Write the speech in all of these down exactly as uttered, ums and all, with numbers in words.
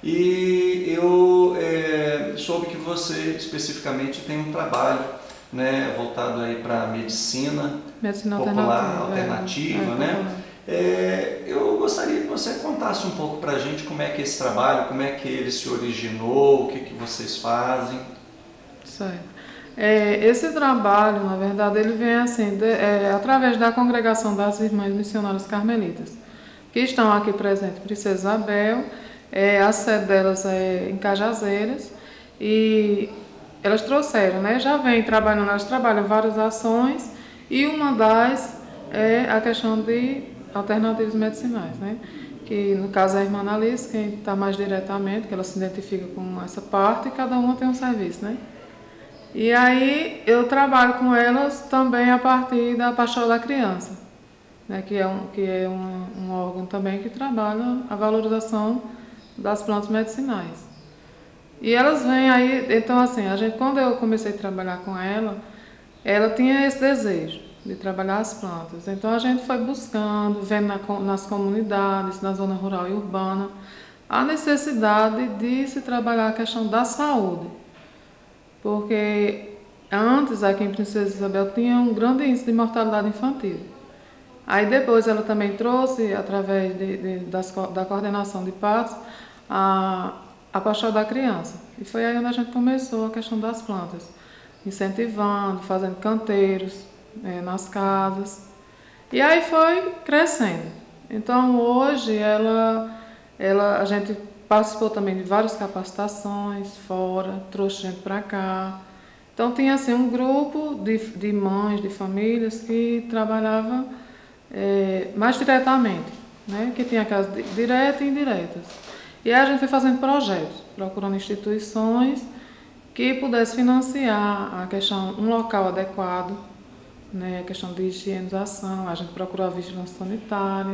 E eu é, soube que você especificamente tem um trabalho, né, voltado aí para medicina Medicina popular, alternativa, é, é alternativa, né? popular. É, eu gostaria que você contasse um pouco para a gente como é que é esse trabalho, como é que ele se originou, o que, que vocês fazem. Certo. É, esse trabalho, na verdade, ele vem assim, de, é, através da congregação das Irmãs Missionárias Carmelitas, que estão aqui presentes, Princesa Isabel, é, a sede delas é em Cajazeiras, e elas trouxeram, né? Já vem trabalhando, elas trabalham várias ações, e uma das é a questão de alternativas medicinais, né? Que no caso é a irmã Annalise, quem está mais diretamente, que ela se identifica com essa parte, e cada uma tem um serviço, né? E aí eu trabalho com elas também a partir da Pastoral da Criança, né, que é, um, que é um, um órgão também que trabalha a valorização das plantas medicinais. E elas vêm aí, então assim, a gente, quando eu comecei a trabalhar com ela, ela tinha esse desejo de trabalhar as plantas. Então a gente foi buscando, vendo na, nas comunidades, na zona rural e urbana, a necessidade de se trabalhar a questão da saúde. Porque antes, aqui em Princesa Isabel, tinha um grande índice de mortalidade infantil. Aí depois ela também trouxe, através de, de, das, da coordenação de partos, a, a pastoral da criança. E foi aí onde a gente começou a questão das plantas, incentivando, fazendo canteiros é, nas casas. E aí foi crescendo. Então hoje ela, ela, a gente participou também de várias capacitações fora, trouxe gente para cá. Então tinha assim um grupo de, de mães, de famílias que trabalhava é, mais diretamente, né? Que tinha casas diretas e indiretas. E aí a gente foi fazendo projetos, procurando instituições que pudessem financiar a questão, um local adequado, né, a questão de higienização, a gente procurou a vigilância sanitária.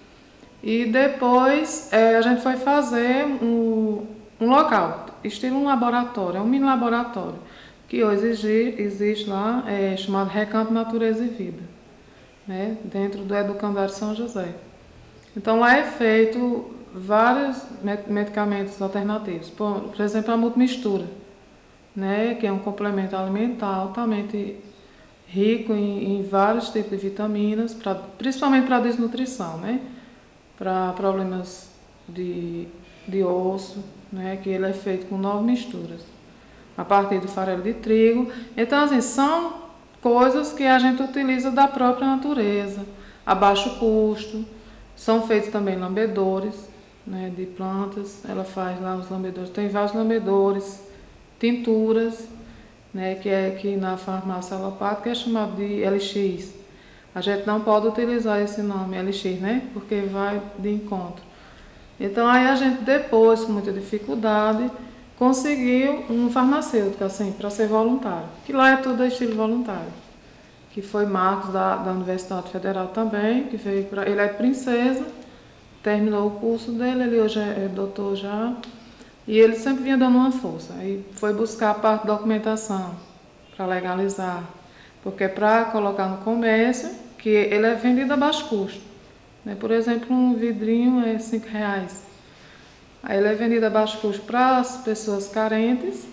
E depois é, a gente foi fazer um, um local, estilo um laboratório, é um mini laboratório, que hoje existe, existe lá, é, chamado Recanto Natureza e Vida, né, dentro do Educandário São José. Então lá é feito vários medicamentos alternativos, por, por exemplo a multimistura, né, que é um complemento alimentar altamente rico em, em vários tipos de vitaminas, pra, principalmente para desnutrição, né? Para problemas de, de osso, né? Que ele é feito com nove misturas, a partir do farelo de trigo. Então, assim, são coisas que a gente utiliza da própria natureza, a baixo custo. São feitos também lambedores, né, de plantas. Ela faz lá os lambedores, tem vários lambedores, tinturas, né, que é que na farmácia alopática é chamado de L X. A gente não pode utilizar esse nome L X, né, porque vai de encontro. Então aí a gente depois, com muita dificuldade, conseguiu um farmacêutico assim para ser voluntário, que lá é tudo estilo voluntário, que foi Marcos da, da Universidade Federal também, que veio para, ele é princesa, terminou o curso dele, ele hoje é, é doutor já. E ele sempre vinha dando uma força. Aí foi buscar a parte da documentação para legalizar. Porque para colocar no comércio, que ele é vendido a baixo custo. Né? Por exemplo, um vidrinho é cinco reais. Aí ele é vendido a baixo custo para as pessoas carentes,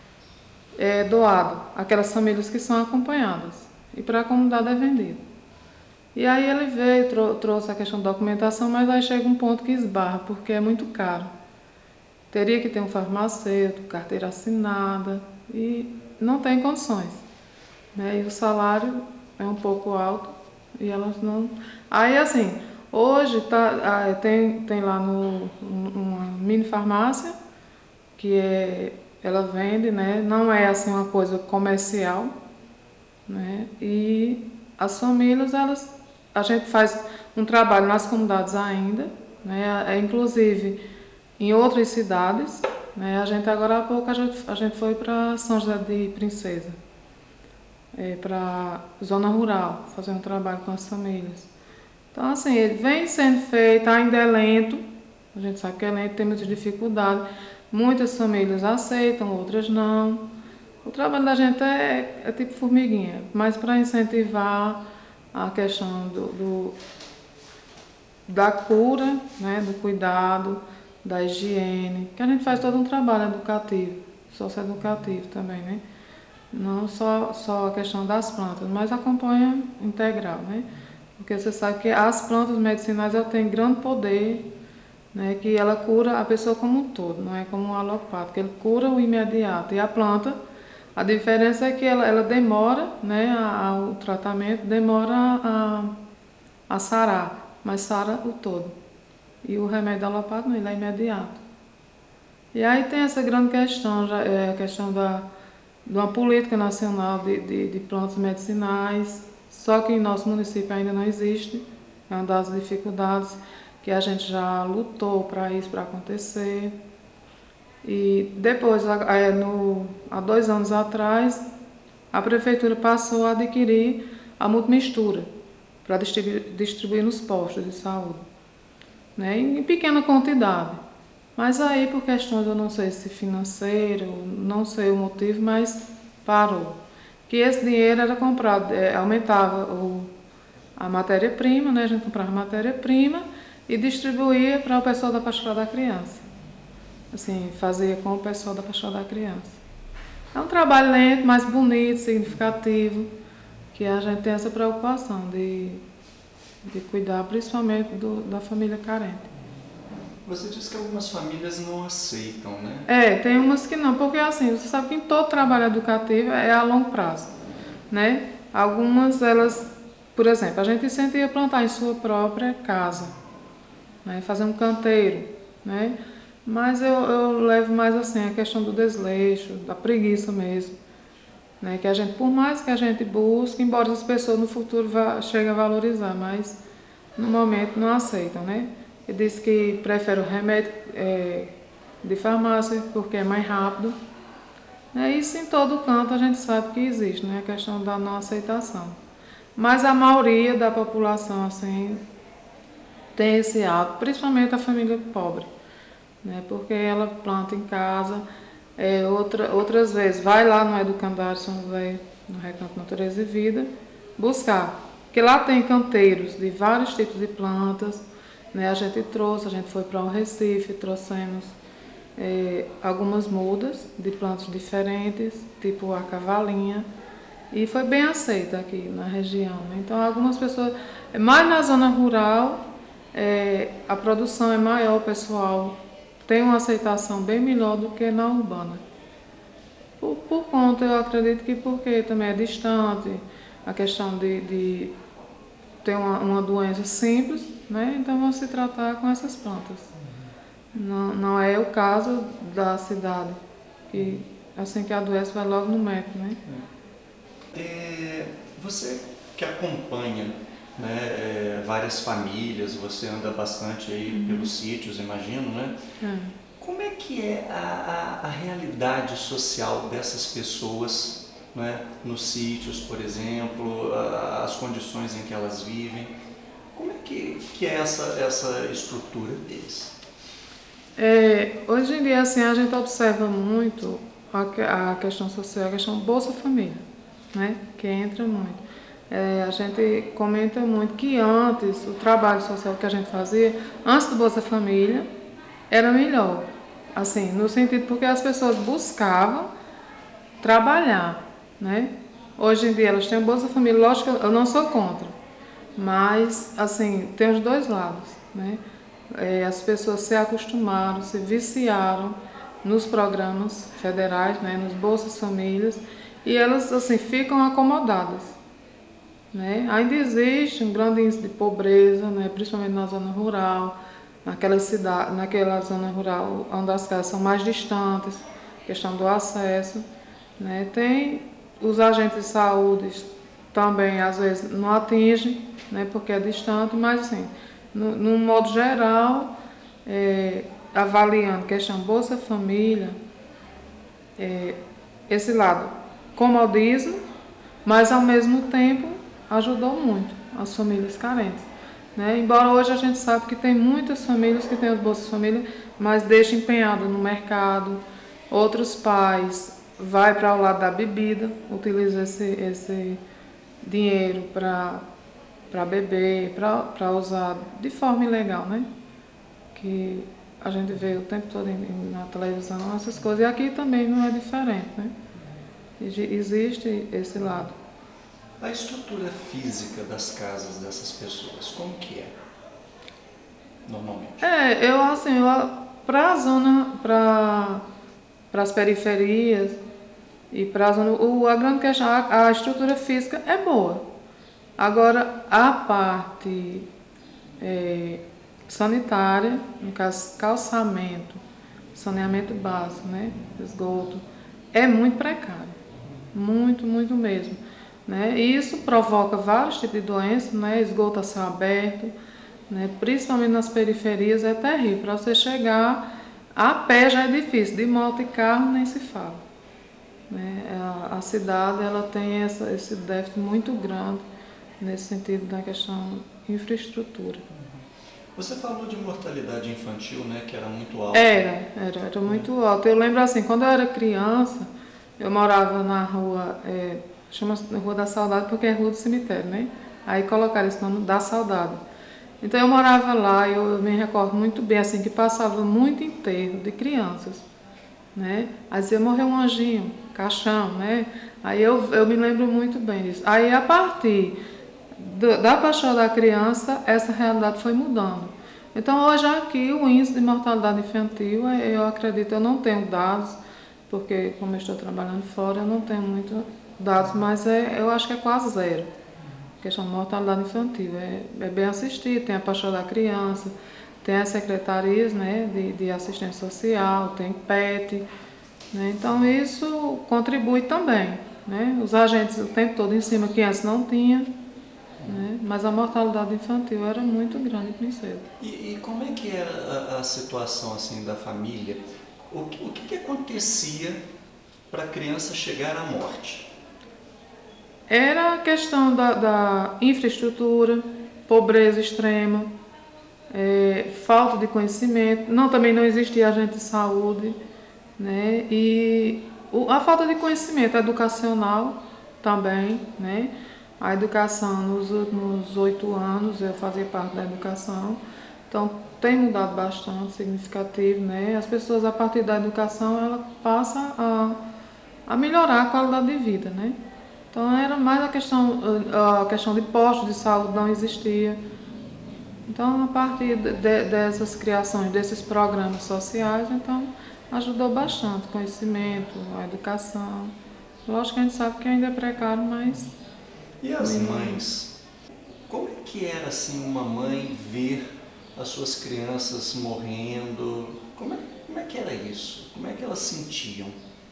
é doado aquelas famílias que são acompanhadas. E para a comunidade é vendido. E aí ele veio, trou trouxe a questão da documentação, mas aí chega um ponto que esbarra, porque é muito caro. Teria que ter um farmacêutico, carteira assinada, e não tem condições. Né? E o salário é um pouco alto e elas não. Aí assim, hoje tá, tem, tem lá no, uma mini farmácia que é, ela vende, né? Não é assim uma coisa comercial, né? E as famílias, elas, a gente faz um trabalho nas comunidades ainda, né? É, inclusive em outras cidades, né? A gente agora há pouco a gente, a gente foi para São José de Princesa, é, para zona rural, fazer um trabalho com as famílias. Então assim, ele vem sendo feito, ainda é lento, a gente sabe que é lento, tem muitas dificuldades, muitas famílias aceitam, outras não. O trabalho da gente é, é tipo formiguinha, mas para incentivar a questão do, do, da cura, né, do cuidado, da higiene, que a gente faz todo um trabalho educativo, socioeducativo também, né? Não só, só a questão das plantas, mas acompanha integral, né? Porque você sabe que as plantas medicinais elas têm grande poder, né? Que ela cura a pessoa como um todo, não é como um alopático, ele cura o imediato. E a planta, a diferença é que ela, ela demora, né? A, a, o tratamento demora a, a sarar, mas sara o todo. E o remédio alopático, ele é imediato. E aí tem essa grande questão, já, é, a questão da, de uma política nacional de, de, de plantas medicinais, só que em nosso município ainda não existe. É uma das dificuldades que a gente já lutou para isso, para acontecer. E depois, é, no, há dois anos atrás, a prefeitura passou a adquirir a multimistura para distribuir, distribuir nos postos de saúde, né, em pequena quantidade. Mas aí, por questões, eu não sei se financeiro, não sei o motivo, mas parou. Que esse dinheiro era comprado, é, aumentava o, a matéria-prima, né, a gente comprava matéria-prima e distribuía para o pessoal da pastoral da criança. Assim, fazia com o pessoal da pastoral da criança. É um trabalho lento, mas bonito, significativo, que a gente tem essa preocupação de, de cuidar principalmente do, da família carente. Você disse que algumas famílias não aceitam, né? É, tem umas que não, porque assim, você sabe que em todo trabalho educativo é a longo prazo, né? Algumas, elas, por exemplo, a gente incentiva a plantar em sua própria casa, né? Fazer um canteiro, né? Mas eu, eu levo mais assim a questão do desleixo, da preguiça mesmo, né? Que a gente, por mais que a gente busque, embora as pessoas no futuro vá, cheguem a valorizar, mas no momento não aceitam, né? Ele diz que prefere o remédio é, de farmácia porque é mais rápido. É isso em todo canto a gente sabe que existe, né? A questão da não aceitação. Mas a maioria da população assim tem esse hábito, principalmente a família pobre, né? Porque ela planta em casa, é, outra, outras vezes vai lá no Educandário São José, no Recanto Natureza e Vida, buscar. Porque lá tem canteiros de vários tipos de plantas, né? A gente trouxe, a gente foi para o Recife, trouxemos é, algumas mudas de plantas diferentes, tipo a cavalinha, e foi bem aceita aqui na região, né? Então algumas pessoas, mais na zona rural, é, a produção é maior, o pessoal tem uma aceitação bem melhor do que na urbana. Por, por conta, eu acredito que porque também é distante, a questão de, de ter uma, uma doença simples, né? Então vão se tratar com essas plantas. Não, não é o caso da cidade, que assim que adoece vai logo no médico, né? É, você que acompanha, né, é, várias famílias, você anda bastante aí uhum. pelos sítios, imagino, né? É. Como é que é a, a, a realidade social dessas pessoas, né, nos sítios, por exemplo, a, as condições em que elas vivem? Como é que, que é essa, essa estrutura deles? É, hoje em dia, assim, a gente observa muito a, a questão social, a questão Bolsa Família, né? Que entra muito. É, a gente comenta muito que antes, o trabalho social que a gente fazia, antes do Bolsa Família, era melhor. Assim, no sentido porque as pessoas buscavam trabalhar, né? Hoje em dia elas têm o Bolsa Família, lógico que eu não sou contra, mas, assim, tem os dois lados, né? É, as pessoas se acostumaram, se viciaram nos programas federais, né, nos Bolsas Famílias, e elas assim ficam acomodadas, né? Ainda existe um grande índice de pobreza, né, principalmente na zona rural, naquela cidade, naquela zona rural onde as casas são mais distantes, questão do acesso, né? Tem os agentes de saúde também às vezes não atingem, né, porque é distante, mas assim No, no modo geral, é, avaliando questão Bolsa Família, é, esse lado, comodismo, mas ao mesmo tempo ajudou muito as famílias carentes, né? Embora hoje a gente sabe que tem muitas famílias que têm as Bolsas Família, mas deixam empenhado no mercado, outros pais vai para o lado da bebida, utiliza esse, esse dinheiro para para beber, para usar de forma ilegal, né? Que a gente vê o tempo todo em, na televisão essas coisas, e aqui também não é diferente, né? Existe esse lado. A estrutura física das casas dessas pessoas, como que é? Normalmente. É, eu assim, para a zona, para as periferias e para a zona, o, a grande questão, a, a estrutura física é boa. Agora, a parte é, sanitária, no caso, calçamento, saneamento básico, né, esgoto, é muito precário, muito, muito mesmo, né? E isso provoca vários tipos de doenças, né, esgoto a céu aberto, né, principalmente nas periferias é terrível. Para você chegar a pé já é difícil, de moto e carro nem se fala, né? A, a cidade ela tem essa, esse déficit muito grande nesse sentido da questão infraestrutura. Você falou de mortalidade infantil, né, que era muito alta. Era, era, era muito alta. Eu lembro assim, quando eu era criança, eu morava na rua, é, chama Rua da Saudade porque é Rua do Cemitério, né? Aí colocaram esse nome da Saudade. Então eu morava lá e eu, eu me recordo muito bem, assim, que passava muito enterro de crianças, né? Aí dizia, morreu um anjinho, caixão, né? Aí eu, eu me lembro muito bem disso. Aí a partir do, da paixão da criança, essa realidade foi mudando. Então hoje aqui o índice de mortalidade infantil, eu acredito, eu não tenho dados, porque como eu estou trabalhando fora, eu não tenho muito dados, mas é, eu acho que é quase zero. A questão de mortalidade infantil é, é bem assistido, tem a paixão da criança, tem as secretarias, né, de, de assistência social, tem PET, né, então isso contribui também, né, os agentes o tempo todo em cima que antes não tinha, né, mas a mortalidade infantil era muito grande em Princesa. E, e como é que era a, a situação assim da família? O que, o que, que acontecia para a criança chegar à morte? Era a questão da, da infraestrutura, pobreza extrema, é, falta de conhecimento, não, também não existia agente de saúde, né? E o, a falta de conhecimento educacional também, né? A educação nos últimos oito anos, eu fazia parte da educação, então tem mudado bastante, significativo, né? As pessoas a partir da educação ela passa a, a melhorar a qualidade de vida, né? Então era mais a questão, a questão de postos de saúde não existia. Então a partir de, dessas criações, desses programas sociais, então ajudou bastante o conhecimento, a educação. Lógico que a gente sabe que ainda é precário, mas... E as mães? Como é que era assim uma mãe ver as suas crianças morrendo? Como é, como é que era isso? Como é que elas sentiam?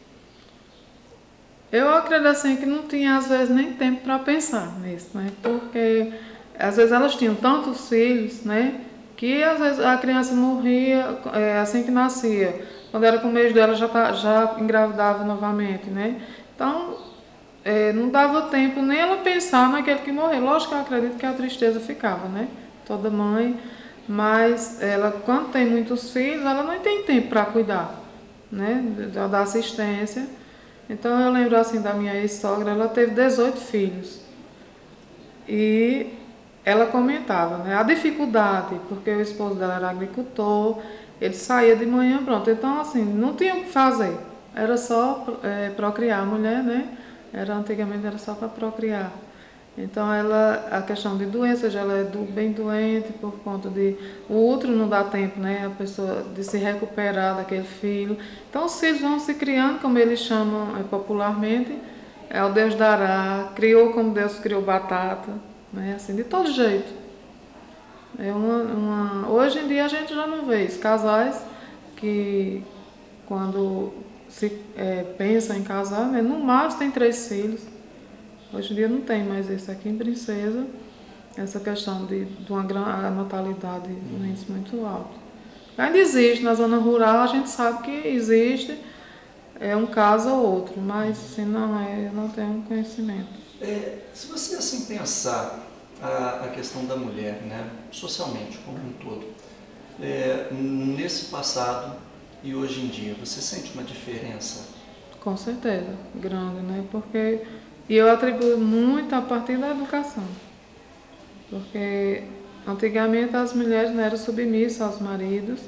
Eu acredito assim que não tinha às vezes nem tempo para pensar nisso, né? Porque às vezes elas tinham tantos filhos, né? Que às vezes a criança morria é, assim que nascia. Quando era com o mês dela já, tá, já engravidava novamente, né? Então é, não dava tempo nem ela pensar naquele que morreu. Lógico que eu acredito que a tristeza ficava, né? Toda mãe, mas ela quando tem muitos filhos, ela não tem tempo para cuidar, né? Da, da assistência. Então eu lembro assim da minha ex-sogra, ela teve dezoito filhos. E ela comentava, né, a dificuldade, porque o esposo dela era agricultor, ele saía de manhã, pronto. Então assim, não tinha o que fazer. Era só é, procriar a mulher, né? Era, antigamente era só para procriar. Então ela, a questão de doença, já ela é do, bem doente por conta de o útero não dá tempo, né, a pessoa de se recuperar daquele filho. Então os filhos vão se criando, como eles chamam é, popularmente, é o Deus dará, criou como Deus criou batata, né, assim, de todo jeito. É uma, uma, hoje em dia a gente já não vê isso, casais que quando se é, pensa em casar, né, no máximo tem três filhos. Hoje em dia não tem mais isso aqui em Princesa, essa questão de, de uma grande natalidade um índice muito alto. Ainda existe, na zona rural a gente sabe que existe é, um caso ou outro, mas assim, não, é, eu não tenho conhecimento. É, se você assim pensar a, a questão da mulher, né, socialmente como um todo, é, nesse passado e hoje em dia, você sente uma diferença? Com certeza, grande, né? Porque e eu atribuo muito a partir da educação. Porque antigamente as mulheres não eram submissas aos maridos,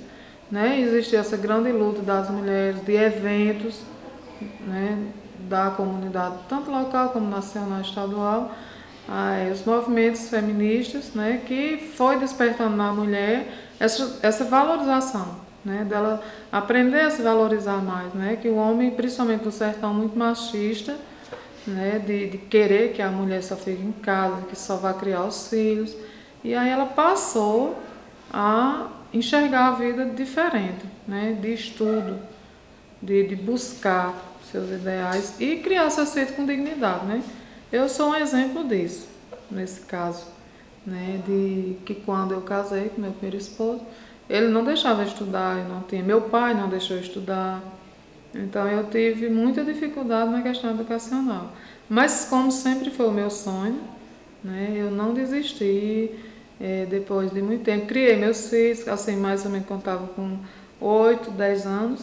né? Existe essa grande luta das mulheres, de eventos, né, da comunidade, tanto local como nacional e estadual, ah, os movimentos feministas, né, que foi despertando na mulher essa, essa valorização, né, dela aprender a se valorizar mais, né, que o homem, principalmente no sertão, muito machista, né, de, de querer que a mulher só fique em casa, que só vá criar os filhos, e aí ela passou a enxergar a vida diferente, né, de estudo, de, de buscar seus ideais e criar seu filho com dignidade, né? Eu sou um exemplo disso, nesse caso, né? De que quando eu casei com meu primeiro esposo, ele não deixava eu estudar, eu não tinha, meu pai não deixou eu estudar, então eu tive muita dificuldade na questão educacional. Mas como sempre foi o meu sonho, né? Eu não desisti, é, depois de muito tempo, criei meus filhos, assim, mais ou menos quando estava com oito, dez anos,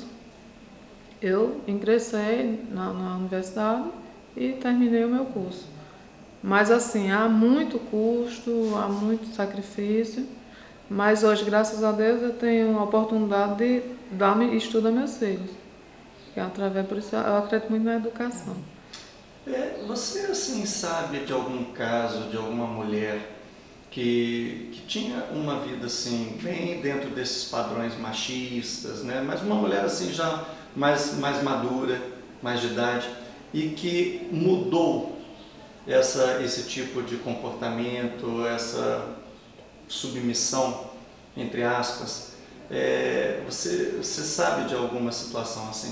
eu ingressei na, na universidade e terminei o meu curso. Mas assim, há muito custo, há muito sacrifício, mas hoje, graças a Deus, eu tenho a oportunidade de dar estudo a meus filhos. Que é através, por isso eu acredito muito na educação. É, você assim sabe de algum caso de alguma mulher que, que tinha uma vida assim bem dentro desses padrões machistas, né? Mas uma mulher assim já mais, mais madura, mais de idade, e que mudou essa, esse tipo de comportamento, essa submissão, entre aspas. É, você, você sabe de alguma situação assim?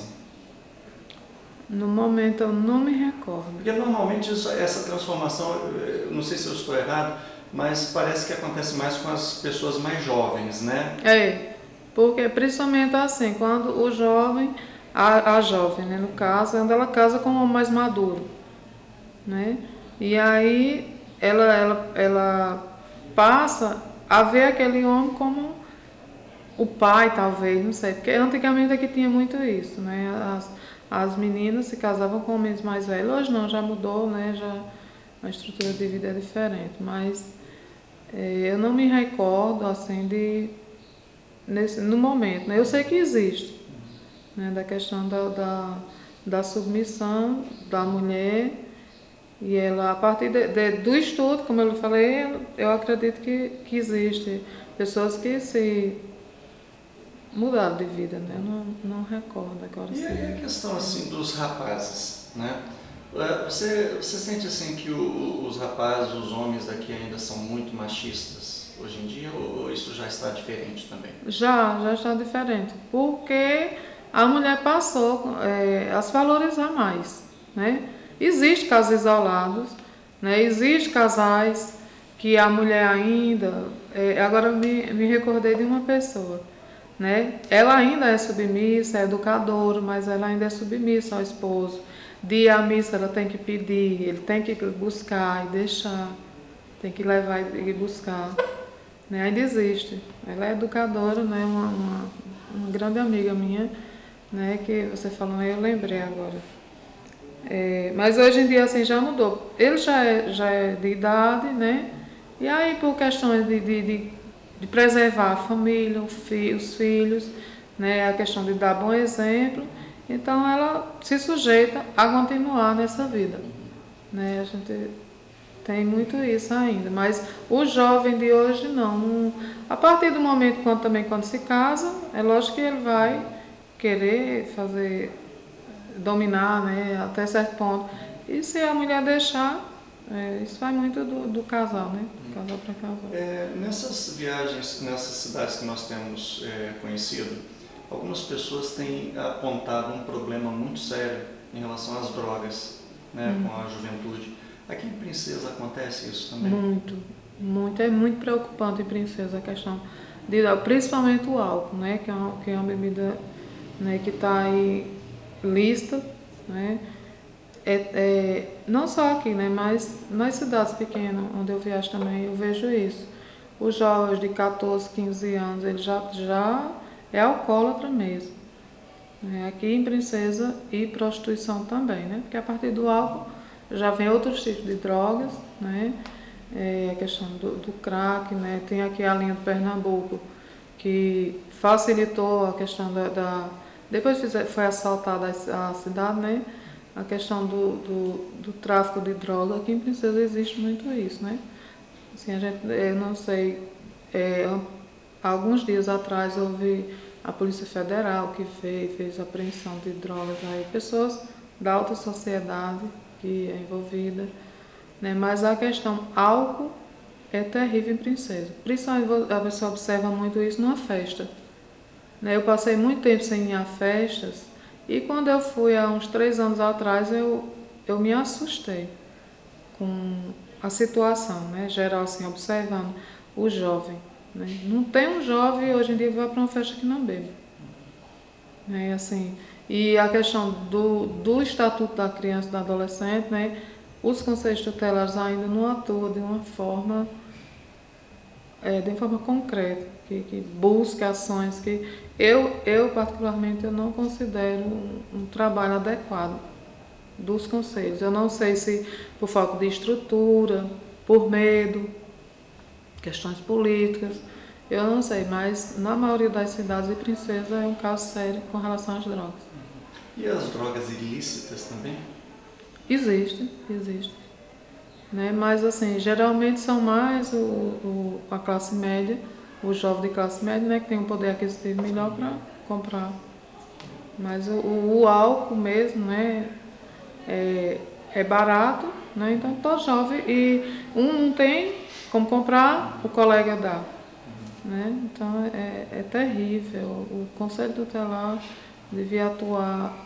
No momento eu não me recordo. Porque normalmente isso, essa transformação, eu não sei se eu estou errado, mas parece que acontece mais com as pessoas mais jovens, né? É, porque principalmente assim, quando o jovem, a, a jovem, né, no caso, quando ela casa com um homem mais maduro, né? E aí ela, ela, ela passa a ver aquele homem como o pai, talvez, não sei, porque antigamente aqui tinha muito isso, né? As, as meninas se casavam com homens mais velhos, hoje não, já mudou, né? Já, a estrutura de vida é diferente, mas é, eu não me recordo assim de nesse, no momento, né? Eu sei que existe, né? Da questão da, da, da submissão da mulher e ela, a partir de, de, do estudo, como eu falei, eu acredito que, que existe pessoas que se mudaram de vida, né? Eu não, não recordo agora. E Assim. aí a questão assim dos rapazes, né? Você, você sente assim que o, os rapazes, os homens daqui ainda são muito machistas hoje em dia ou isso já está diferente também? Já, já está diferente, porque a mulher passou é, a se valorizar mais, né? Existem casos isolados, né? Existem casais que a mulher ainda... É, agora eu me, me recordei de uma pessoa, né? Ela ainda é submissa, é educadora, mas ela ainda é submissa ao esposo. De ir à missa ela tem que pedir, ele tem que buscar e deixar, tem que levar e buscar. Né? Ainda existe. Ela é educadora, né? uma, uma, uma grande amiga minha, né? Que você falou, eu lembrei agora. É, mas hoje em dia assim já mudou. Ele já é, já é de idade, né? E aí por questões de, de, de, de preservar a família, os filhos, né? A questão de dar bom exemplo, então ela se sujeita a continuar nessa vida. Né? A gente tem muito isso ainda, mas o jovem de hoje não. A partir do momento quando também quando se casa, é lógico que ele vai querer fazer, dominar, né, até certo ponto. E se a mulher deixar, é, isso vai muito do, do casal, né? Casal para casal. É, nessas viagens, nessas cidades que nós temos é, conhecido, algumas pessoas têm apontado um problema muito sério em relação às drogas, né, hum. com a juventude. Aqui em Princesa acontece isso também? Muito, muito. É muito preocupante em Princesa a questão, de, principalmente o álcool, né? Que é uma, que é uma bebida, né, que está aí lista, né? É, é, não só aqui, né? Mas nas cidades pequenas, onde eu viajo também, eu vejo isso. Os jovens de quatorze, quinze anos, ele já, já é alcoólatra mesmo. Né? Aqui em Princesa e prostituição também, né? Porque a partir do álcool já vem outros tipos de drogas, né? É, a questão do, do crack, né? Tem aqui a linha do Pernambuco, que facilitou a questão da... da depois foi assaltada a cidade, né? A questão do, do, do tráfico de droga, aqui em Princesa existe muito isso, né? Assim, a gente, eu não sei, é, alguns dias atrás houve a Polícia Federal que fez, fez apreensão de drogas aí, pessoas da alta sociedade que é envolvida, né? Mas a questão álcool é terrível em Princesa. Principalmente a pessoa observa muito isso numa festa, né? Eu passei muito tempo sem ir a festas e quando eu fui há uns três anos atrás eu, eu me assustei com a situação, né? Geral assim, observando o jovem, né? Não tem um jovem hoje em dia que vai para uma festa que não bebe, né? Assim, e a questão do, do Estatuto da Criança e do Adolescente, né? Os conselhos tutelares ainda não atuam de uma forma, é, de uma forma concreta, que, que busca ações que eu, eu particularmente eu não considero um, um trabalho adequado dos conselhos. Eu não sei se por falta de estrutura, por medo, questões políticas, eu não sei, mas na maioria das cidades de Princesa é um caso sério com relação às drogas. E as drogas ilícitas também? Existe, existe. Né? Mas assim, geralmente são mais o, o, a classe média, o jovem de classe média, né, que tem um poder aquisitivo melhor para comprar. Mas o, o, o álcool mesmo, né, é, é barato, né, então todo jovem, e um não tem como comprar, o colega dá. Né? Então é, é terrível. O Conselho Tutelar devia atuar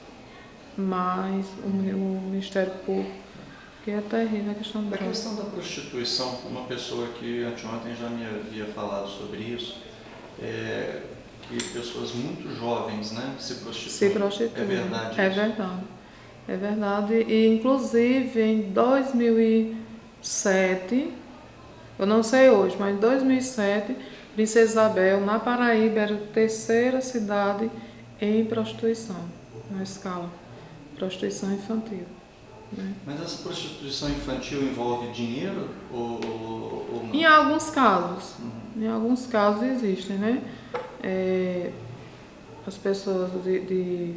mais, o, o Ministério Público, que é terrível a questão da A questão da prostituição, uma pessoa que anteontem já me havia falado sobre isso, é que pessoas muito jovens, né, se prostituem. Se prostituem. É verdade É isso? verdade. É verdade. E inclusive em dois mil e sete, eu não sei hoje, mas em dois mil e sete, Princesa Isabel, na Paraíba, era a terceira cidade em prostituição, na escala, prostituição infantil. Né? Mas essa prostituição infantil envolve dinheiro ou, ou, ou não? Em alguns casos, Uhum. em alguns casos existem, né? É, as pessoas de, de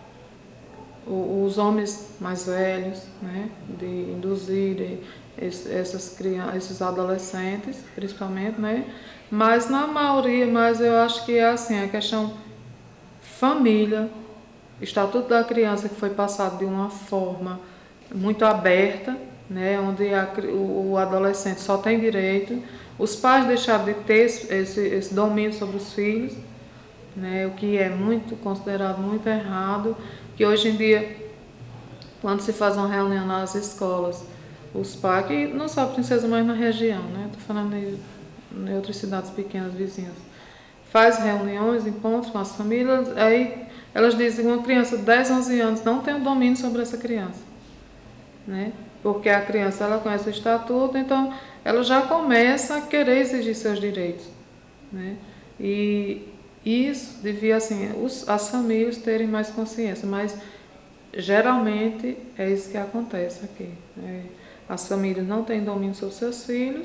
os homens mais velhos, né? De induzirem essas crianças, esses adolescentes, principalmente, né? Mas na maioria, mas eu acho que é assim, a questão família, Estatuto da Criança que foi passado de uma forma muito aberta, né, onde a, o, o adolescente só tem direito, os pais deixaram de ter esse, esse domínio sobre os filhos, né, o que é muito considerado muito errado, que hoje em dia, quando se faz uma reunião nas escolas, os pais, que não só Princesa, mas na região, né, estou falando em, em outras cidades pequenas vizinhas, faz reuniões, encontros com as famílias, aí elas dizem que uma criança de dez, onze anos não tem o domínio sobre essa criança, né? Porque a criança ela conhece o estatuto, então ela já começa a querer exigir seus direitos, né? E isso devia assim, os, as famílias terem mais consciência, mas geralmente é isso que acontece aqui. Né? As famílias não têm domínio sobre seus filhos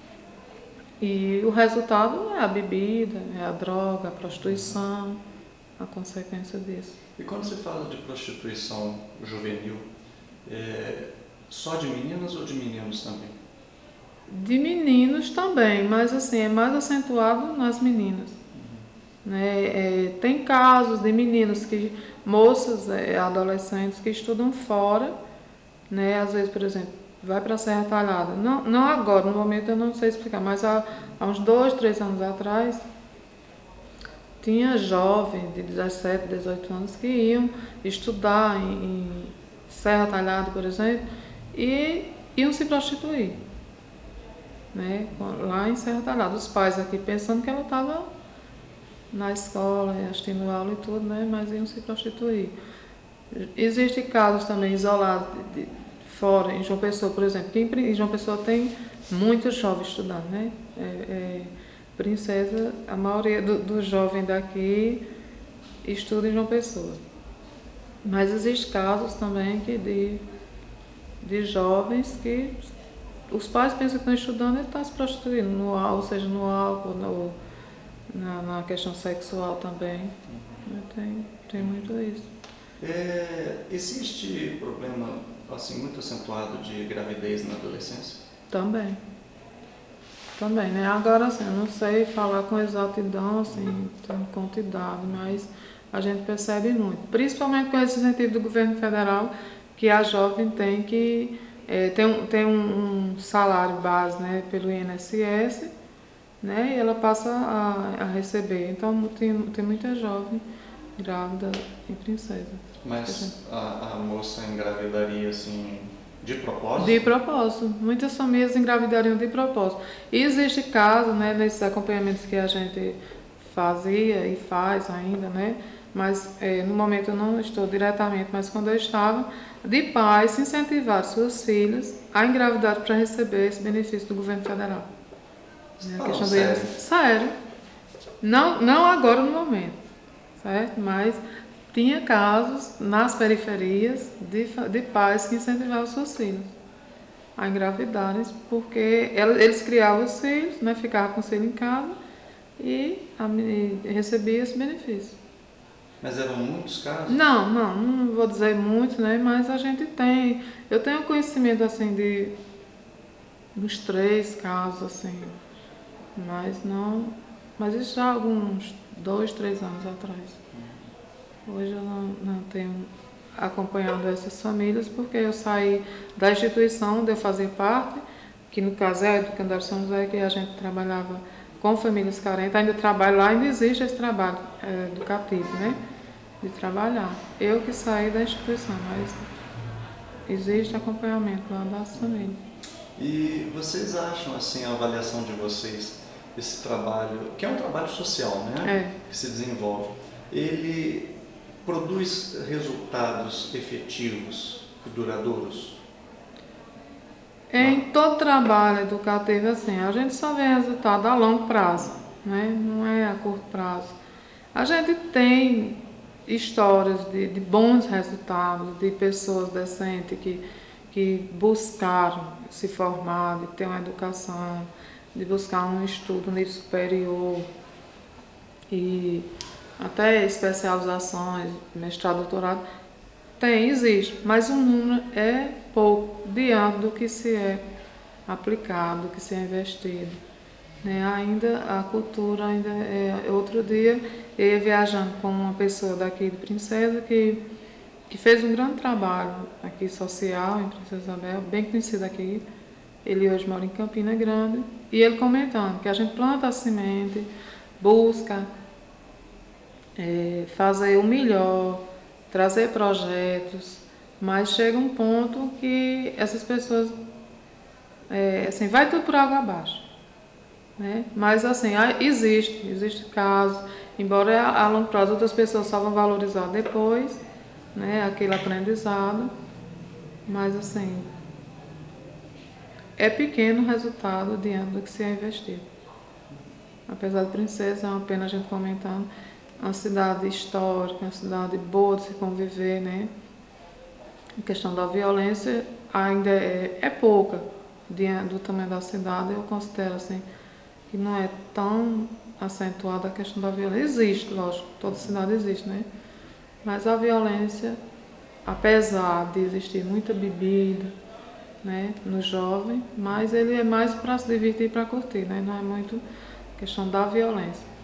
e o resultado é a bebida, é a droga, a prostituição, a consequência disso. E quando se fala de prostituição juvenil, é só de meninas ou de meninos também? De meninos também, mas assim, é mais acentuado nas meninas. Uhum. Né? É, tem casos de meninos, que, moças, é, adolescentes que estudam fora, né? Às vezes, por exemplo, vai para a Serra Talhada. Não, não agora, no momento eu não sei explicar, mas há, há uns dois, três anos atrás, tinha jovens de dezessete, dezoito anos que iam estudar em, em Serra Talhada, por exemplo, e iam se prostituir, né? Lá em Serra Talhada. Os pais aqui pensando que ela estava na escola, assistindo aula e tudo, né? Mas iam se prostituir. Existem casos também isolados de, de, fora, em João Pessoa, por exemplo, que em João Pessoa tem muitos jovens estudando, né? É, é, Princesa, a maioria dos do jovens daqui estuda em João Pessoa. Mas existem casos também que de, de jovens que os pais pensam que estão estudando e estão se prostituindo, no, ou seja, no álcool, no, na, na questão sexual também. Uhum. Tem, tem muito isso. É, existe problema assim, muito acentuado de gravidez na adolescência? Também. Também, né? Agora, assim, eu não sei falar com exatidão, assim, com quantidade, mas a gente percebe muito. Principalmente com esse incentivo do governo federal, que a jovem tem que é, tem, um, tem um, um salário base, né, pelo I N S S, né, e ela passa a, a receber. Então, tem, tem muita jovem grávida em Princesa. Mas a, a moça engravidaria, assim, de propósito? De propósito. Muitas famílias engravidariam de propósito. E existe caso, né, nesses acompanhamentos que a gente fazia e faz ainda, né, mas é, no momento eu não estou diretamente, mas quando eu estava, de pais incentivar seus filhos a engravidar para receber esse benefício do governo federal. Né, a questão do sério? Sério. Não, não agora no momento, certo? Mas tinha casos nas periferias de, de pais que incentivavam seus filhos a engravidarem, porque eles criavam os filhos, né, ficavam com os filhos em casa e, a, e recebia esse benefício. Mas eram muitos casos? Não, não, não vou dizer muitos, né, mas a gente tem, eu tenho conhecimento assim de uns três casos assim, mas não, mas isso já há alguns dois, três anos atrás. Hoje eu não, não tenho acompanhado essas famílias porque eu saí da instituição onde eu fazia parte, que no caso é a Educandar São José, que a gente trabalhava com famílias carentes, ainda trabalho lá, ainda existe esse trabalho é, educativo, né? De trabalhar. Eu que saí da instituição, mas existe acompanhamento lá das famílias. E vocês acham, assim, a avaliação de vocês, esse trabalho, que é um trabalho social, né? É. Que se desenvolve, ele produz resultados efetivos e duradouros? Em todo trabalho educativo, assim, a gente só vê resultado a longo prazo, né? Não é a curto prazo. A gente tem histórias de, de bons resultados, de pessoas decentes que, que buscaram se formar, de ter uma educação, de buscar um estudo nível superior e até especializações, mestrado, doutorado. Tem, existe, mas o número é pouco diante do que se é aplicado, do que se é investido. Né? Ainda a cultura, ainda é. Outro dia eu ia viajando com uma pessoa daqui de Princesa que, que fez um grande trabalho aqui social em Princesa Isabel, bem conhecido aqui. Ele hoje mora em Campina Grande e ele comentando que a gente planta a semente, busca é, fazer o melhor, trazer projetos, mas chega um ponto que essas pessoas, é, assim, vai tudo por água abaixo. Né? Mas assim, existe, existe casos, embora a longo prazo outras pessoas só vão valorizar depois, né, aquele aprendizado, mas assim, é pequeno o resultado diante do que se é investido. Apesar de Princesa, é uma pena a gente comentando, uma cidade histórica, uma cidade boa de se conviver, né? A questão da violência ainda é, é pouca diante do tamanho da cidade, eu considero assim, que não é tão acentuada a questão da violência. Existe, lógico, toda cidade existe, né? Mas a violência, apesar de existir muita bebida, né, no jovem, mas ele é mais para se divertir e para curtir, né? Não é muito questão da violência.